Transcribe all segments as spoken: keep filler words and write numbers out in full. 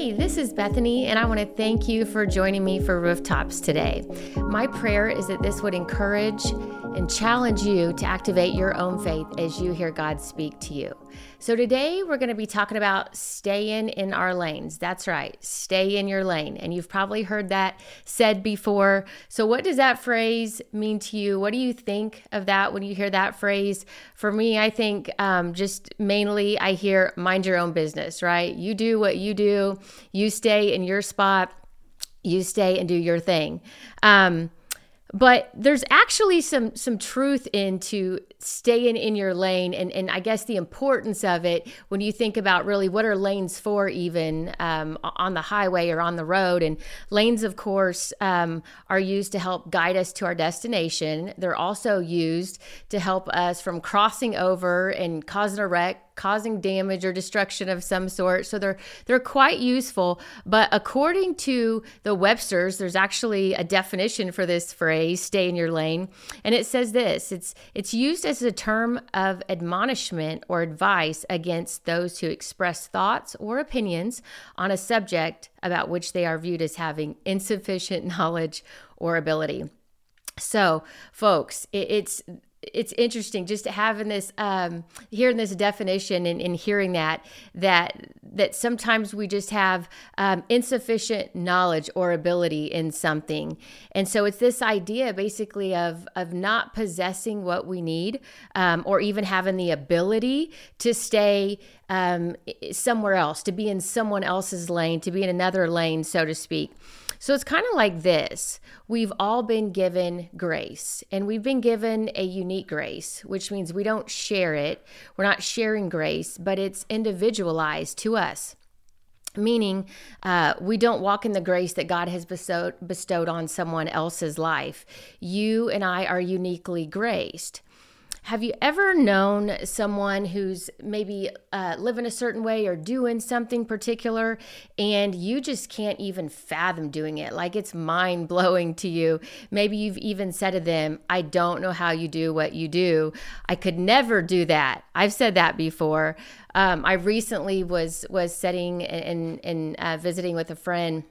Hey, this is Bethany, and I want to thank you for joining me for Rooftops today. My prayer is that this would encourage and challenge you to activate your own faith as you hear God speak to you. So today we're going to be talking about staying in our lanes. That's right, stay in your lane. And you've probably heard that said before. So what does that phrase mean to you? What do you think of that when you hear that phrase? For me, I think um, just mainly I hear mind your own business, right? You do what you do. You stay in your spot. You stay and do your thing. Um, But there's actually some some truth into staying in your lane, and, and I guess the importance of it when you think about really what are lanes for, even um, on the highway or on the road. And lanes, of course, um, are used to help guide us to our destination. They're also used to help us from crossing over and causing a wreck, causing damage or destruction of some sort. So they're they're quite useful. But according to the Webster's, there's actually a definition for this phrase, stay in your lane. And it says this, it's it's used as a term of admonishment or advice against those who express thoughts or opinions on a subject about which they are viewed as having insufficient knowledge or ability. So, folks, it, it's It's interesting just having this, um, hearing this definition and, and hearing that, that, that sometimes we just have um, insufficient knowledge or ability in something. And so it's this idea basically of, of not possessing what we need um, or even having the ability to stay um, somewhere else, to be in someone else's lane, to be in another lane, so to speak. So it's kind of like this. We've all been given grace, and we've been given a unique grace, which means we don't share it. We're not sharing grace, but it's individualized to us, meaning uh, we don't walk in the grace that God has bestowed, bestowed on someone else's life. You and I are uniquely graced. Have you ever known someone who's maybe uh, living a certain way or doing something particular, and you just can't even fathom doing it? Like it's mind blowing to you. Maybe you've even said to them, I don't know how you do what you do. I could never do that. I've said that before. Um, I recently was was sitting and, and uh, visiting with a friend,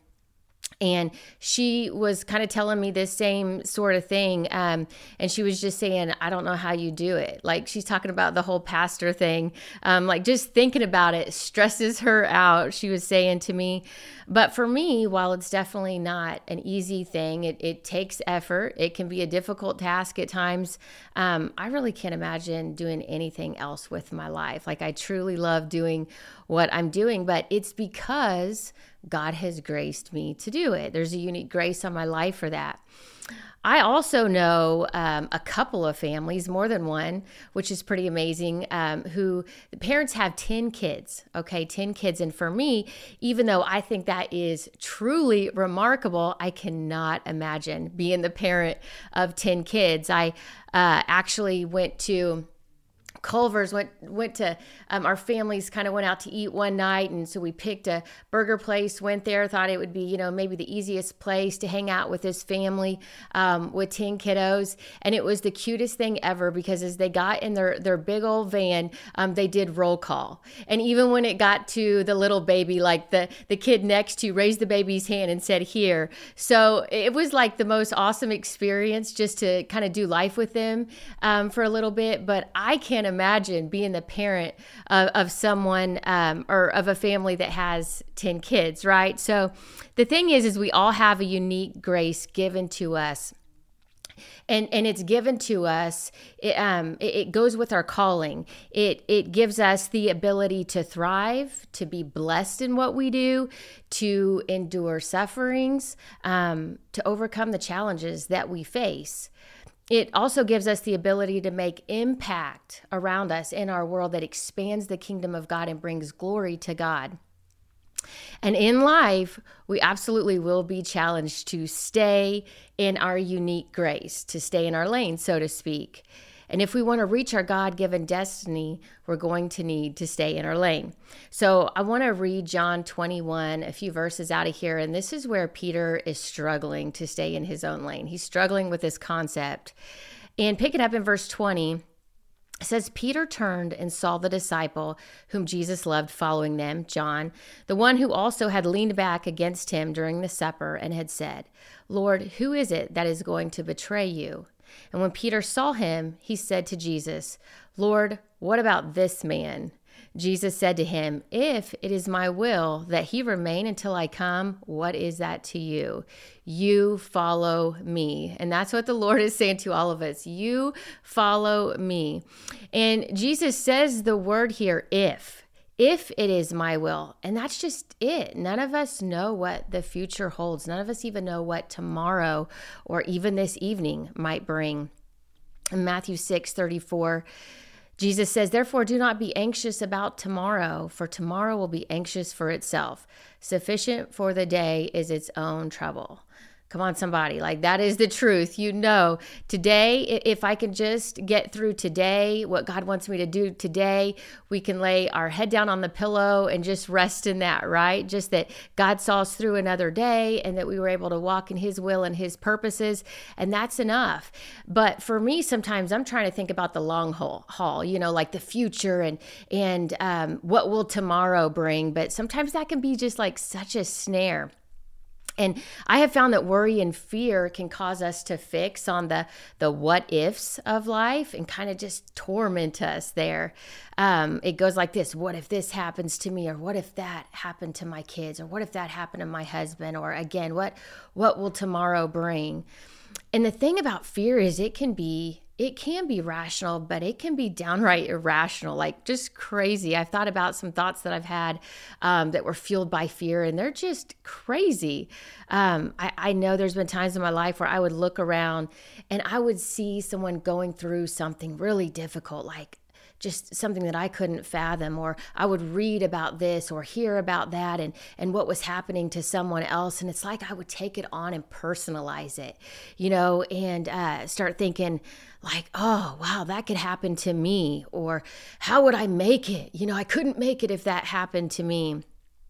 and she was kind of telling me this same sort of thing. Um, and she was just saying, I don't know how you do it. Like she's talking about the whole pastor thing. Um, like just thinking about it stresses her out, she was saying to me. But for me, while it's definitely not an easy thing, it, it takes effort. It can be a difficult task at times. Um, I really can't imagine doing anything else with my life. Like I truly love doing what I'm doing, but it's because God has graced me to do it. There's a unique grace on my life for that. I also know um, a couple of families, more than one, which is pretty amazing, um, who the parents have ten kids, okay, ten kids. And for me, even though I think that is truly remarkable, I cannot imagine being the parent of ten kids. I uh, actually went to Culver's, went went to, um, our families kind of went out to eat one night. And so we picked a burger place, went there, thought it would be, you know, maybe the easiest place to hang out with this family um, with ten kiddos. And it was the cutest thing ever because as they got in their, their big old van, um, they did roll call. And even when it got to the little baby, like the, the kid next to raised the baby's hand and said, here. So it was like the most awesome experience just to kind of do life with them um, for a little bit. But I can't imagine being the parent of, of someone um, or of a family that has ten kids, right? So the thing is, is we all have a unique grace given to us. And and it's given to us, it, um, it, it goes with our calling. It it gives us the ability to thrive, to be blessed in what we do, to endure sufferings, um, to overcome the challenges that we face. It also gives us the ability to make impact around us in our world that expands the kingdom of God and brings glory to God. And in life, we absolutely will be challenged to stay in our unique grace, to stay in our lane, so to speak. And if we want to reach our God-given destiny, we're going to need to stay in our lane. So I want to read John twenty-one, a few verses out of here. And this is where Peter is struggling to stay in his own lane. He's struggling with this concept. And picking up in verse twenty, It says, Peter turned and saw the disciple whom Jesus loved following them, John, the one who also had leaned back against him during the supper and had said, Lord, who is it that is going to betray you? And when Peter saw him, he said to Jesus, Lord, what about this man? Jesus said to him, if it is my will that he remain until I come, what is that to you? You follow me. And that's what the Lord is saying to all of us. You follow me. And Jesus says the word here, if. If it is my will. And that's just it. None of us know what the future holds. None of us even know what tomorrow or even this evening might bring. In Matthew six thirty-four, Jesus says, therefore, do not be anxious about tomorrow, for tomorrow will be anxious for itself. Sufficient for the day is its own trouble. Come on, somebody. Like, that is the truth. You know, today, if I can just get through today, what God wants me to do today, we can lay our head down on the pillow and just rest in that, right? Just that God saw us through another day and that we were able to walk in his will and his purposes. And that's enough. But for me, sometimes I'm trying to think about the long haul, haul, you know, like the future and, and um, what will tomorrow bring. But sometimes that can be just like such a snare. And I have found that worry and fear can cause us to fix on the the what ifs of life and kind of just torment us there. Um, it goes like this: what if this happens to me? Or what if that happened to my kids? Or what if that happened to my husband? Or again, what what will tomorrow bring? And the thing about fear is it can be It can be rational, but it can be downright irrational, like just crazy. I've thought about some thoughts that I've had um, that were fueled by fear, and they're just crazy. Um, I, I know there's been times in my life where I would look around and I would see someone going through something really difficult, like just something that I couldn't fathom, or I would read about this or hear about that and, and what was happening to someone else. And it's like I would take it on and personalize it, you know, and uh, start thinking like, oh, wow, that could happen to me. Or how would I make it? You know, I couldn't make it if that happened to me.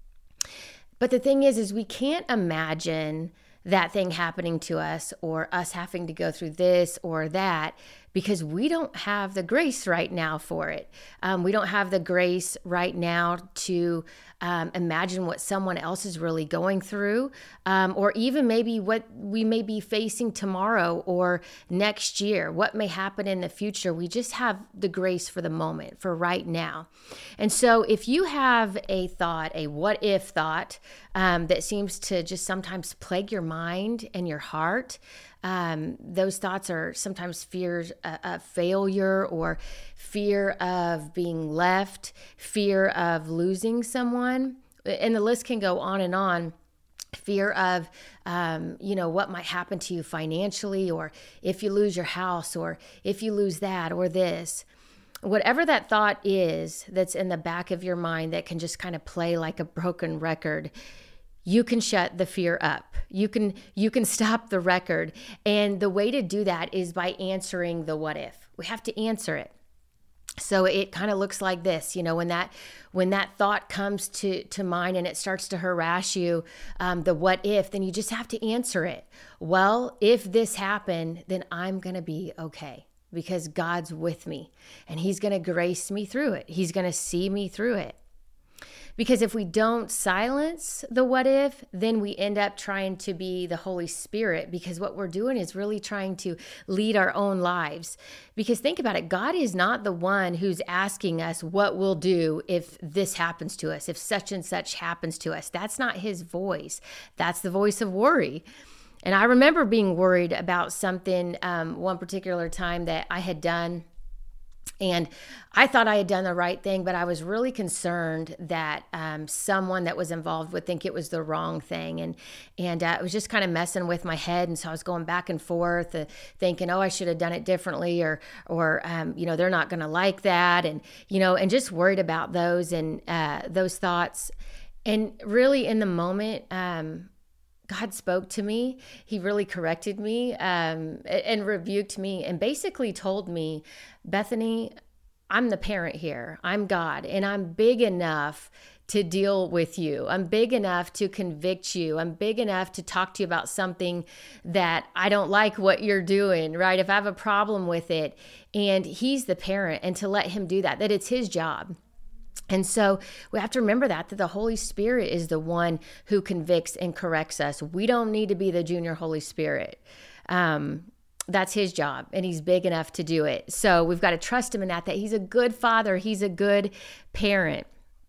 But the thing is, is we can't imagine that thing happening to us or us having to go through this or that because we don't have the grace right now for it. Um, we don't have the grace right now to um, imagine what someone else is really going through, um, or even maybe what we may be facing tomorrow or next year, what may happen in the future. We just have the grace for the moment, for right now. And so if you have a thought, a what if thought um, that seems to just sometimes plague your mind and your heart, Um, those thoughts are sometimes fears uh, of failure or fear of being left, fear of losing someone, and the list can go on and on. Fear of, um, you know, what might happen to you financially, or if you lose your house, or if you lose that or this. Whatever that thought is that's in the back of your mind that can just kind of play like a broken record, you can shut the fear up. You can you can stop the record. And the way to do that is by answering the what if. We have to answer it. So it kind of looks like this, you know, when that when that thought comes to, to mind and it starts to harass you, um, the what if, then you just have to answer it. Well, if this happened, then I'm going to be okay because God's with me and he's going to grace me through it. He's going to see me through it. Because if we don't silence the what if, then we end up trying to be the Holy Spirit, because what we're doing is really trying to lead our own lives. Because think about it, God is not the one who's asking us what we'll do if this happens to us, if such and such happens to us. That's not his voice. That's the voice of worry. And I remember being worried about something um, one particular time that I had done. And I thought I had done the right thing, but I was really concerned that um, someone that was involved would think it was the wrong thing. And and uh, it was just kind of messing with my head. And so I was going back and forth uh, thinking, oh, I should have done it differently, or, or um, you know, they're not going to like that. And, you know, and just worried about those and uh, those thoughts. And really in the moment, um, God spoke to me. He really corrected me um, and rebuked me and basically told me, Bethany, I'm the parent here. I'm God, and I'm big enough to deal with you. I'm big enough to convict you. I'm big enough to talk to you about something that I don't like what you're doing, right? If I have a problem with it, and he's the parent, and to let him do that, that it's his job. And so we have to remember that, that the Holy Spirit is the one who convicts and corrects us. We don't need to be the junior Holy Spirit. Um, that's his job, and he's big enough to do it. So we've got to trust him in that, that he's a good father. He's a good parent.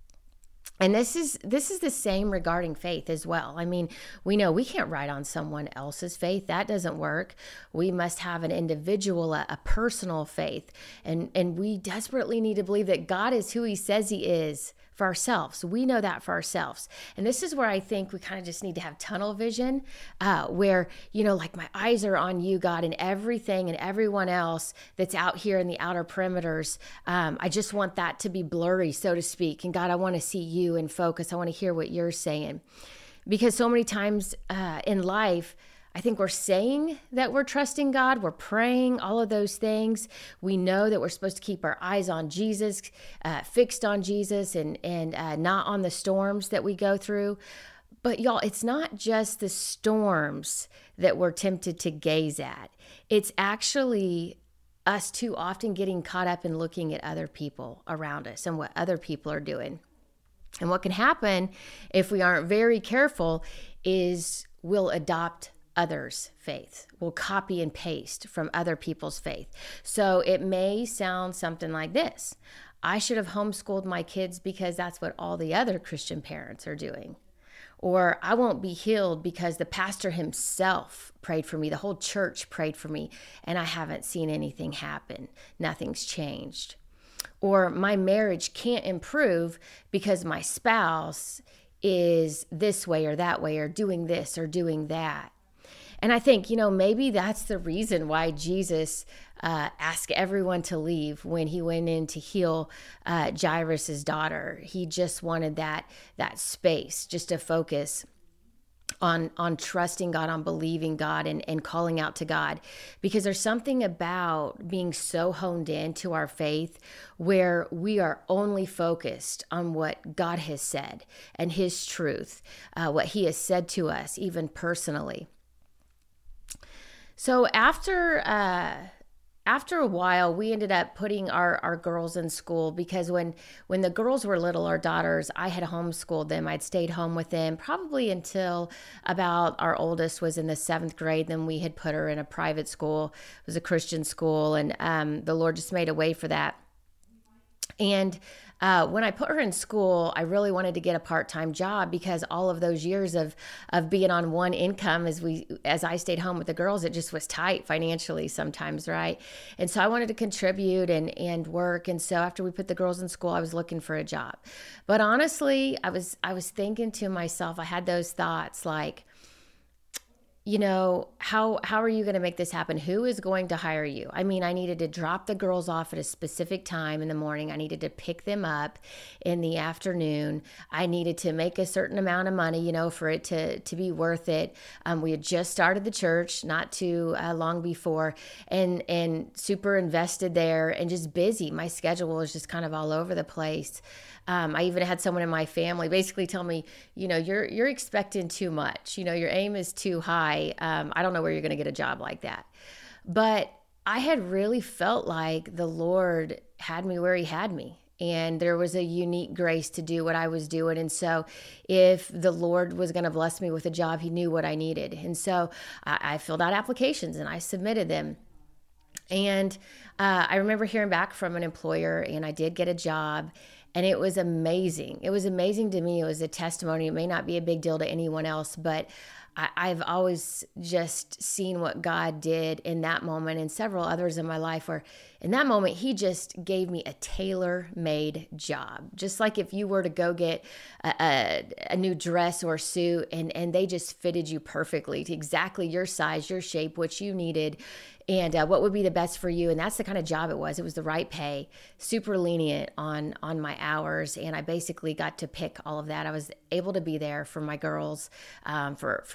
And this is this is the same regarding faith as well. I mean, we know we can't write on someone else's faith. That doesn't work. We must have an individual, a, a personal faith. And, and we desperately need to believe that God is who he says he is for ourselves. We know that for ourselves. And this is where I think we kind of just need to have tunnel vision, uh, where, you know, like my eyes are on you, God, and everything and everyone else that's out here in the outer perimeters. Um, I just want that to be blurry, so to speak. And God, I want to see you and focus. I want to hear what you're saying. Because so many times uh, in life, I think we're saying that we're trusting God, we're praying, all of those things. We know that we're supposed to keep our eyes on Jesus, uh, fixed on Jesus, and, and uh, not on the storms that we go through. But y'all, it's not just the storms that we're tempted to gaze at. It's actually us too often getting caught up in looking at other people around us and what other people are doing. And what can happen if we aren't very careful is we'll adopt others' faith. We'll copy and paste from other people's faith. So it may sound something like this: I should have homeschooled my kids because that's what all the other Christian parents are doing. Or I won't be healed because the pastor himself prayed for me, the whole church prayed for me, and I haven't seen anything happen. Nothing's changed. Or my marriage can't improve because my spouse is this way or that way, or doing this or doing that. And I think, you know, maybe that's the reason why Jesus uh, asked everyone to leave when he went in to heal uh, Jairus' daughter. He just wanted that that space just to focus on on trusting God, on believing God, and, and calling out to God. Because there's something about being so honed in to our faith where we are only focused on what God has said and his truth, uh, what he has said to us, even personally. So after uh, after a while, we ended up putting our, our girls in school, because when, when the girls were little, our daughters, I had homeschooled them. I'd stayed home with them probably until about our oldest was in the seventh grade. Then we had put her in a private school. It was a Christian school, and um, the Lord just made a way for that. And uh, when I put her in school, I really wanted to get a part-time job, because all of those years of of being on one income as we as I stayed home with the girls, it just was tight financially sometimes, right? And so I wanted to contribute and and work. And so after we put the girls in school, I was looking for a job. But honestly, I was I was thinking to myself, I had those thoughts like, you know, how how are you going to make this happen? Who is going to hire you? I mean, I needed to drop the girls off at a specific time in the morning. I needed to pick them up in the afternoon. I needed to make a certain amount of money, you know, for it to, to be worth it. Um, we had just started the church not too uh, long before, and, and super invested there and just busy. My schedule was just kind of all over the place. Um, I even had someone in my family basically tell me, you know, you're you're expecting too much. You know, your aim is too high. Um, I don't know where you're going to get a job like that. But I had really felt like the Lord had me where he had me. And there was a unique grace to do what I was doing. And so if the Lord was going to bless me with a job, he knew what I needed. And so I, I filled out applications and I submitted them. And uh, I remember hearing back from an employer, and I did get a job. And it was amazing. It was amazing to me. It was a testimony. It may not be a big deal to anyone else, but I, I've always just seen what God did in that moment, and several others in my life where in that moment, he just gave me a tailor-made job. Just like if you were to go get a, a, a new dress or suit, and, and they just fitted you perfectly to exactly your size, your shape, what you needed, and uh, what would be the best for you. And that's the kind of job it was. It was the right pay, super lenient on, on my hours. And I basically got to pick all of that. I was able to be there for my girls, um, for, for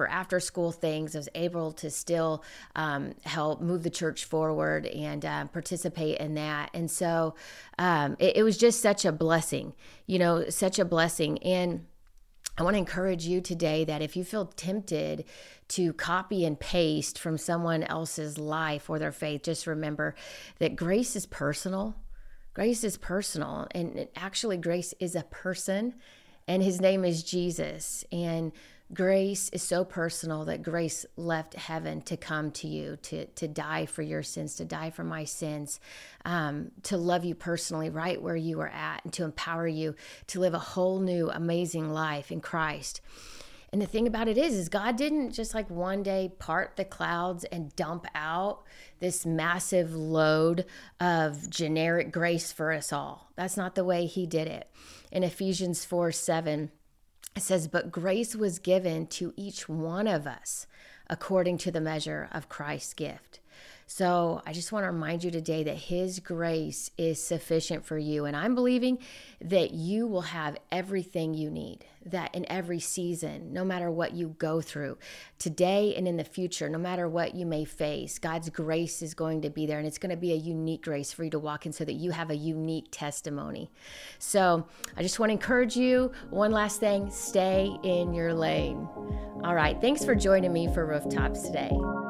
for after school things. I was able to still um, help move the church forward and uh, participate in that. And so um, it, it was just such a blessing, you know, such a blessing. And I want to encourage you today that if you feel tempted to copy and paste from someone else's life or their faith, just remember that grace is personal. Grace is personal. And actually, grace is a person, and his name is Jesus. And grace is so personal that grace left heaven to come to you, to, to die for your sins, to die for my sins, um, to love you personally right where you are at, and to empower you to live a whole new, amazing life in Christ. And the thing about it is, is God didn't just like one day part the clouds and dump out this massive load of generic grace for us all. That's not the way he did it. In Ephesians four seven, it says, but grace was given to each one of us according to the measure of Christ's gift. So I just want to remind you today that his grace is sufficient for you. And I'm believing that you will have everything you need, that in every season, no matter what you go through today and in the future, no matter what you may face, God's grace is going to be there. And it's going to be a unique grace for you to walk in so that you have a unique testimony. So I just want to encourage you. One last thing, stay in your lane. All right. Thanks for joining me for Rooftops today.